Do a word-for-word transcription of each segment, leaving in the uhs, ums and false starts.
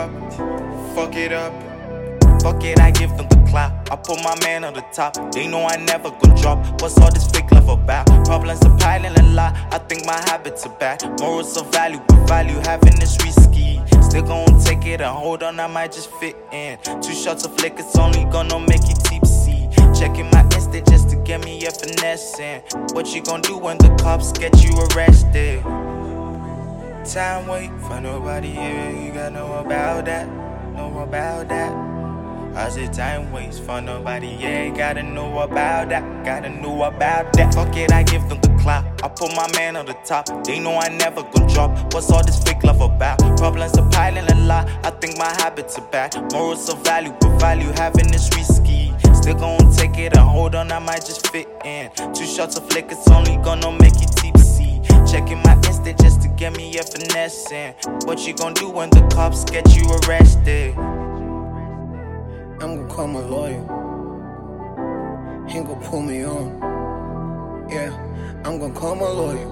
up, fuck it up. Fuck it, I give them the clout. I put my man on the top. They know I never gon' drop. What's all this fake love about? Problems are piling a lot. I think my habits are bad. Morals of value, but value having is risky. Still gon' take it and hold on, I might just fit in. Two shots of liquor, it's only gonna make you tipsy. Checking my Insta just to get me a finesse in. What you gon' do when the cops get you arrested? Time wait for nobody here. You gotta know about that, know about that. I said time waits for nobody, yeah, gotta know about that, gotta know about that. Fuck it, I give them the clout. I put my man on the top. They know I never gon' drop. What's all this fake love about? Problems are piling a lot. I think my habits are bad. Morals of value, but value having is risky. Still gon' take it and hold on, I might just fit in. Two shots of liquor, it's only gonna make you tipsy. Checking my Insta just to get me a finesse in. What you gon' do when the cops get you arrested? I'm gon' call my lawyer. He gon' pull me on. Yeah, I'm gon' call my lawyer.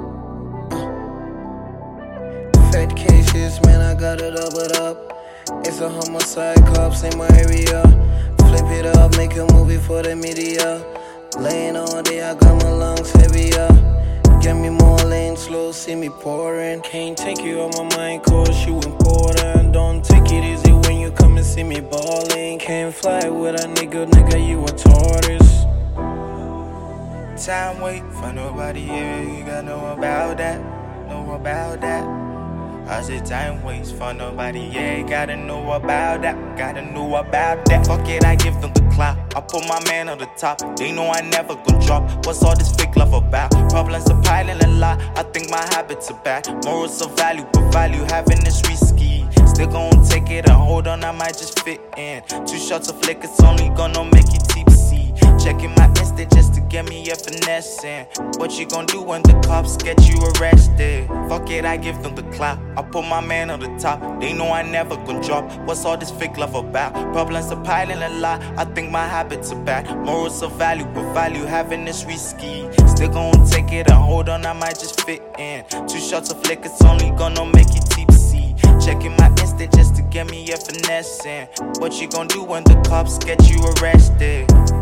Uh. Fed cases, man, I got it up, it up. It's a homicide, cops in my area. Flip it up, make a movie for the media. Laying all day, I got my lungs heavier. Get me more lane, slow, see me pouring. Can't take you off my mind, cause you important. Don't take it easy when you come and see me ballin'. Can't fly with a nigga, nigga, you a tortoise. Time wait for nobody here, you gotta know about that, know about that. I said time waits for nobody, yeah, gotta know about that, gotta know about that. Fuck it, I give them the clout. I put my man on the top. They know I never gon' drop. What's all this fake love about? Problems are piling a lot. I think my habits are bad. Morals of value, but value having is risky. Still gon' take it and hold on, I might just fit in. Two shots of liquor, it's only gonna make you tipsy. Checking my Insta just to get me a finesse in. What you gon' do when the cops get you arrested? Fuck it, I give them the clout. I put my man on the top. They know I never gon' drop. What's all this fake love about? Problems are piling a lot. I think my habits are bad. Morals of value, but value having is risky. Still gon' take it and hold on, I might just fit in. Two shots of liquor, it's only gonna make you tipsy. Checking my Insta just to get me a finesse in. What you gon' do when the cops get you arrested?